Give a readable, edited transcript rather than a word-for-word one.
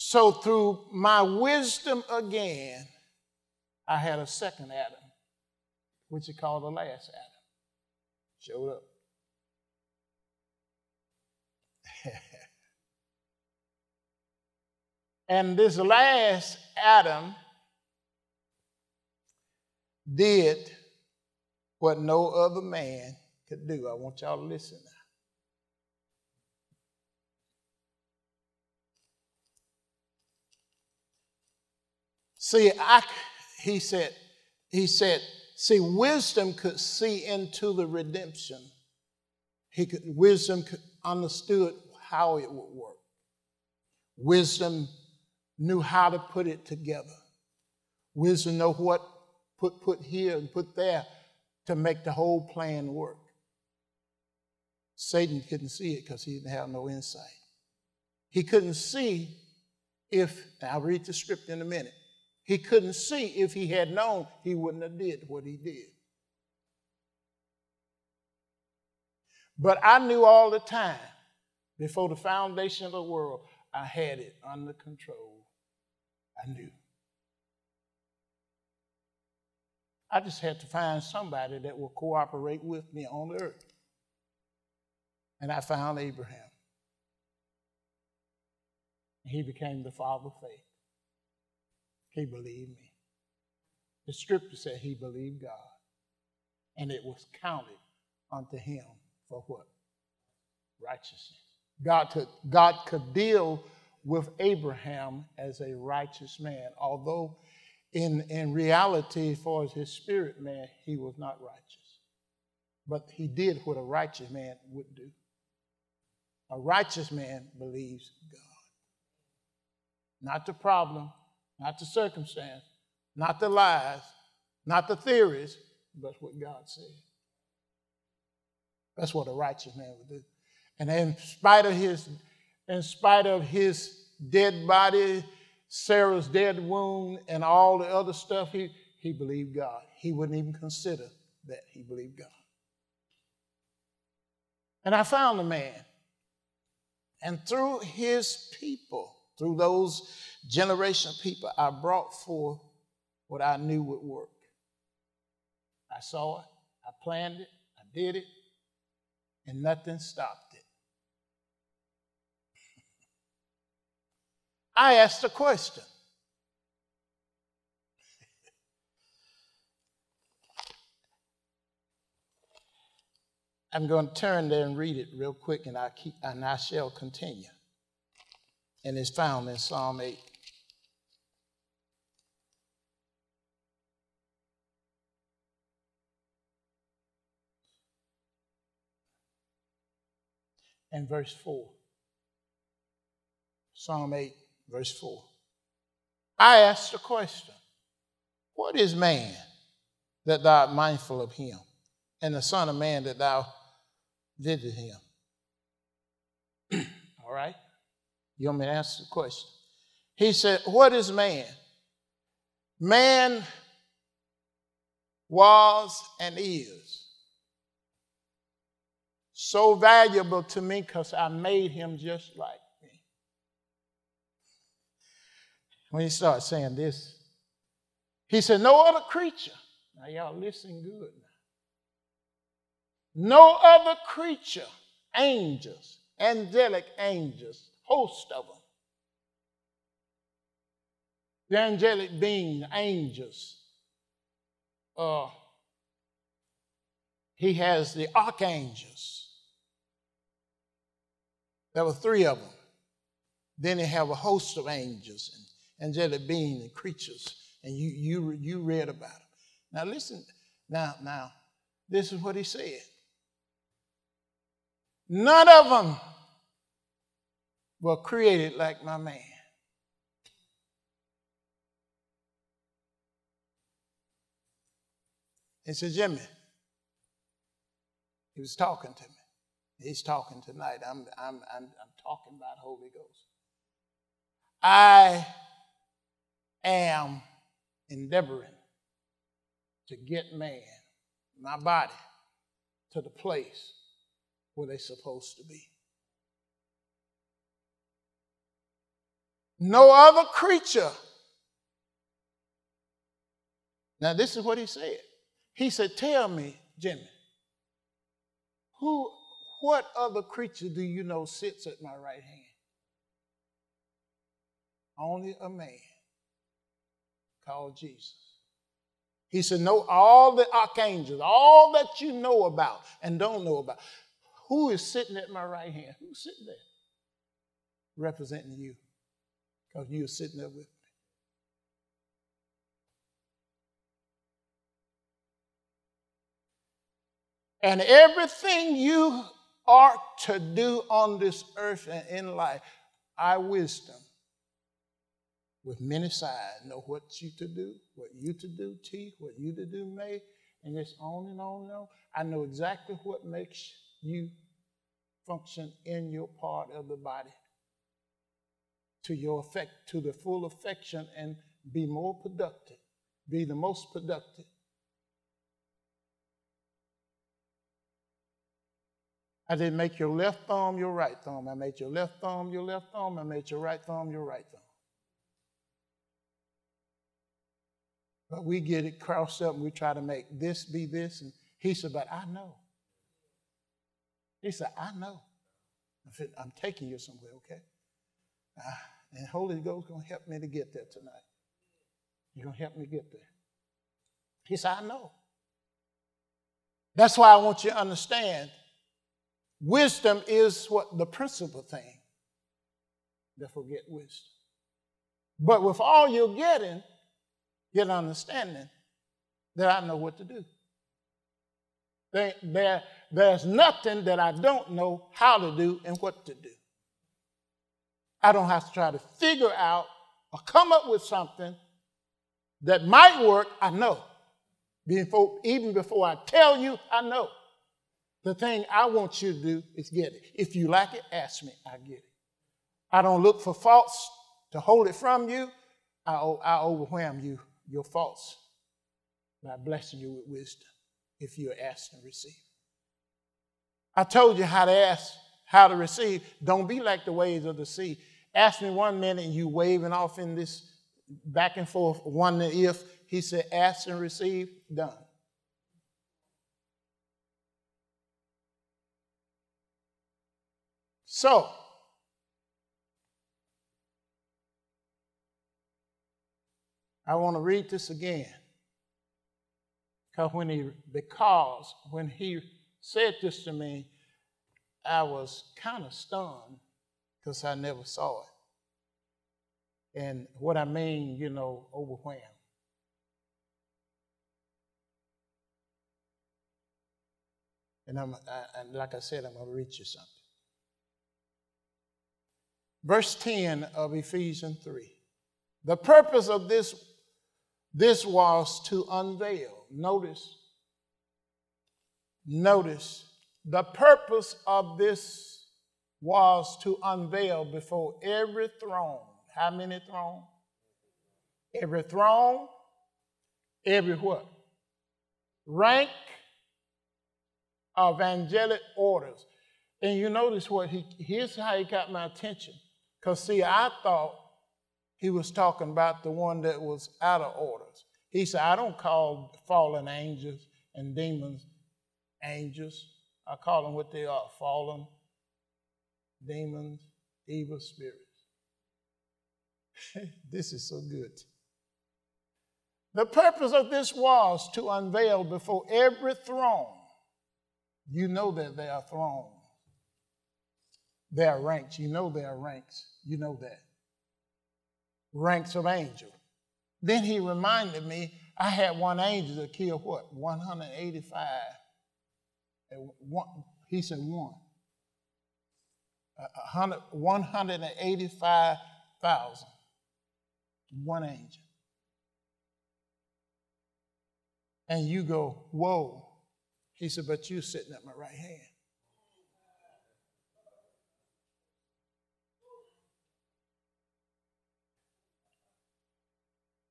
So through my wisdom again, I had a second Adam, which is called the last Adam. Showed up. And this last Adam did what no other man could do. I want y'all to listen now. See, he said, see, wisdom could see into the redemption. Wisdom understood how it would work. Wisdom knew how to put it together. Wisdom know what put here and put there to make the whole plan work. Satan couldn't see it because he didn't have no insight. He couldn't see if, I'll read the script in a minute. He couldn't see if he had known, he wouldn't have did what he did. But I knew all the time, before the foundation of the world, I had it under control. I knew. I just had to find somebody that will cooperate with me on the earth. And I found Abraham. He became the father of faith. He believed me. The scripture said he believed God. And it was counted unto him for what? Righteousness. God could deal with Abraham as a righteous man, although in reality, as far as his spirit man, he was not righteous. But he did what a righteous man would do. A righteous man believes God. Not the problem, not the circumstance, not the lies, not the theories, but what God said. That's what a righteous man would do. And in spite of his dead body, Sarah's dead wound, and all the other stuff, he believed God. He wouldn't even consider that he believed God. And I found a man. And through his people, through those generation of people, I brought forth what I knew would work. I saw it, I planned it, I did it, and nothing stopped it. I asked a question. I'm going to turn there and read it real quick, and I shall continue. And it's found in Psalm 8. And verse 4. Psalm 8, verse 4. I asked the question, what is man that thou art mindful of him, and the son of man that thou visit him? All right? You want me to answer the question? He said, what is man? Man was and is so valuable to me because I made him just like me. When he started saying this, he said, no other creature. Now y'all listen good now. No other creature, angels, angelic angels, host of them. The angelic beings, angels. He has the archangels. There were 3 of them. Then they have a host of angels and angelic beings and creatures. And you read about them. Now listen, now, this is what he said. None of them were created like my man. He said, Jimmy, he was talking to me. He's talking tonight. I'm talking about Holy Ghost. I am endeavoring to get man, my body, to the place where they're supposed to be. No other creature. Now, this is what he said. He said, tell me, Jimmy, what other creature do you know sits at my right hand? Only a man called Jesus. He said, no, all the archangels, all that you know about and don't know about, who is sitting at my right hand? Who's sitting there? Representing you, because you're sitting there with me. And everything you are to do on this earth and in life, I, wisdom, with many sides, know what you to do, what you to do, teach, what you to do, may, and it's on and on and on. I know exactly what makes you function in your part of the body to your effect, to the full affection, and be more productive, be the most productive. I didn't make your left thumb your right thumb. I made your left thumb your left thumb. I made your right thumb your right thumb. But we get it crossed up and we try to make this be this. And he said, but I know. He said, I know. I said, I'm taking you somewhere, okay? And Holy Ghost is going to help me to get there tonight. You're going to help me get there. He said, I know. That's why I want you to understand, wisdom is what the principal thing. Therefore, get wisdom. But with all you're getting, get understanding that I know what to do. There's nothing that I don't know how to do and what to do. I don't have to try to figure out or come up with something that might work. I know. Even before I tell you, I know. The thing I want you to do is get it. If you like it, ask me. I get it. I don't look for faults to hold it from you. I overwhelm you, your faults, by blessing you with wisdom if you ask and receive. I told you how to ask, how to receive. Don't be like the waves of the sea. Ask me 1 minute and you waving off in this back and forth, one if. He said, ask and receive, done. So, I want to read this again. Because when he said this to me, I was kind of stunned because I never saw it. And what I mean, overwhelmed. And like I said, I'm going to read you something. Verse 10 of Ephesians 3. The purpose of this was to unveil. Notice, the purpose of this was to unveil before every throne. How many thrones? Every throne, every what? Rank of angelic orders. And you notice here's how he got my attention. Because see, I thought he was talking about the one that was out of orders. He said, I don't call fallen angels and demons angels. I call them what they are, fallen demons, evil spirits. This is so good. The purpose of this was to unveil before every throne. You know that there are thrones. There are ranks. You know there are ranks. You know that. Ranks of angels. Then he reminded me, I had one angel that killed what? 185. He said one. 185,000. One angel. And you go, whoa. He said, but you're sitting at my right hand.